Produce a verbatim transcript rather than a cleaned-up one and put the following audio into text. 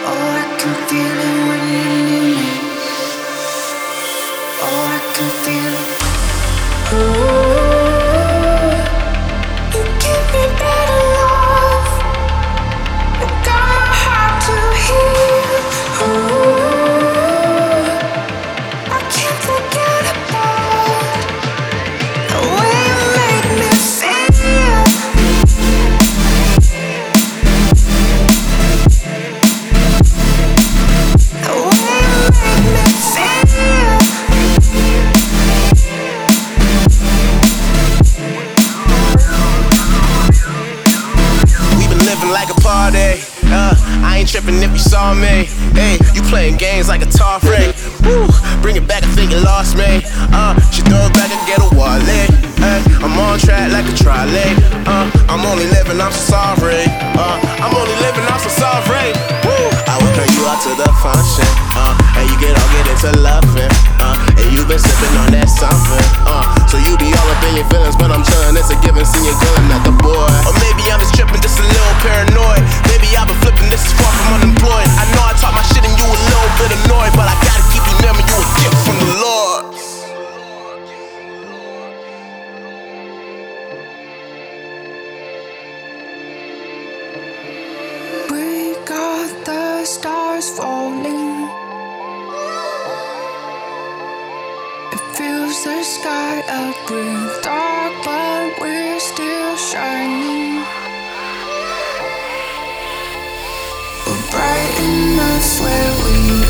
Oh, I can feel it when you're near me. Oh, I can feel it. Ooh, you give me better love. You got my heart to heal. Ooh, I can't forget about the way you make me feel. The way you make me feel. We been living like a party. Uh, I ain't tripping if you saw me. Hey, you playing games like a tar frame. Woo, bring it back, I think you lost me. Uh, she throw it back and get a wallet. Hey, I'm on track like a trolley. Uh, I'm only living, I'm so sorry. Uh, I'm only living, I'm so sorry. Woo, I will turn you out to the function. Uh, and you get all get into loving. Uh, and you been sipping on that something. Uh, so you be all up in your feelings, but I'm chillin'. It's a given, see you girl, not the boy. Or maybe I'm just tripping, just a little paranoid. Maybe I've been flipping, this is far from unemployed. I know I talk my shit and you a little bit annoyed, but I gotta keep you near me, you a gift from the Lord. We got the stars falling. It fills the sky up with dark, but we're still shining. We're bright enough where we